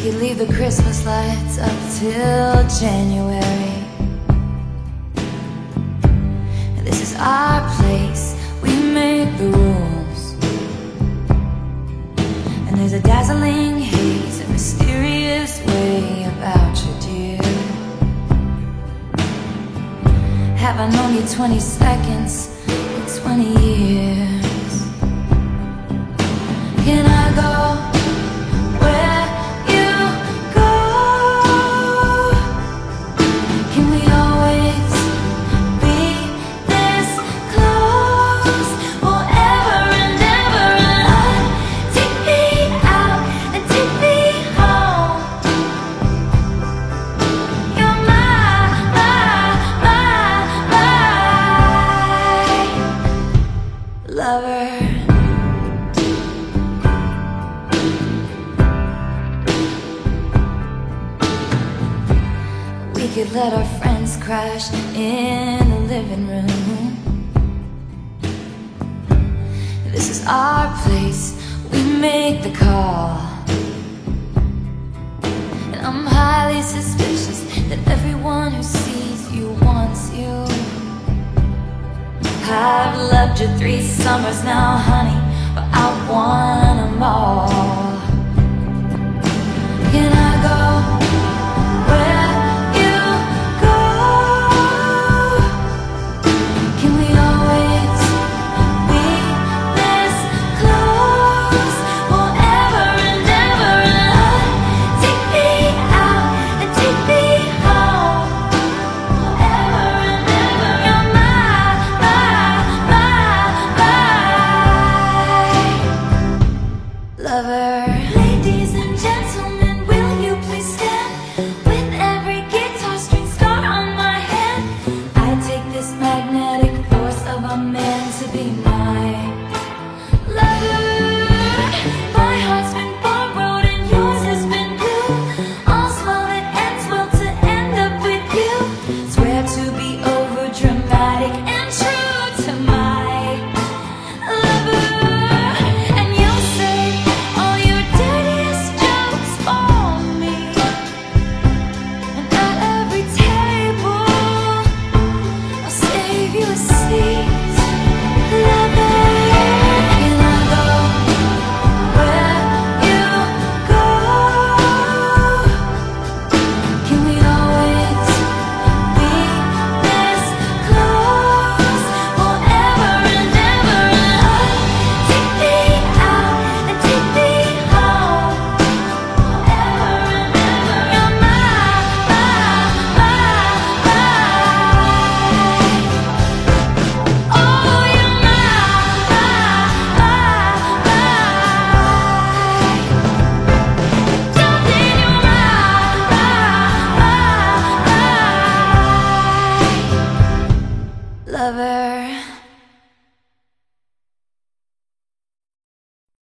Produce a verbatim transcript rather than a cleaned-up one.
could leave the Christmas lights up till January. This is our place, we make the rules. And there's a dazzling haze, a mysterious way about you, dear. Have I known you twenty seconds or twenty years? Can I go where you go? Can we always be this close forever and ever? And I take me out and take me home. You're my, my, my, my lover. We could let our friends crash in the living room. This is our place, we make the call. And I'm highly suspicious that everyone who sees you wants you. I've loved you three summers now, honey, but I want them all.